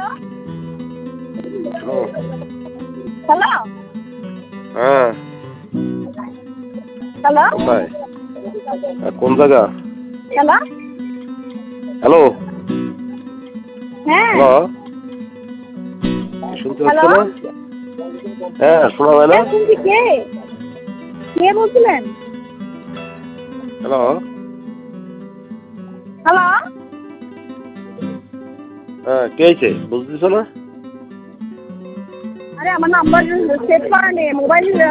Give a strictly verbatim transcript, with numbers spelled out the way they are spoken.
Hello. Hello. হ্যাঁ। Hello. কোথায়? কোন জায়গা? হ্যালো। হ্যালো। হ্যাঁ। হ্যালো। শুনতে পাচ্ছ হ্যালো। না? হ্যাঁ, শোনা যায় না? হ্যাঁ শুনছি। কে? কে বলছিলেন? হ্যালো। হ্যালো। হ্যাঁ, কে আইছে? বুঝতেছো না? আরে আমার নাম্বার সেভ করা নেই মোবাইল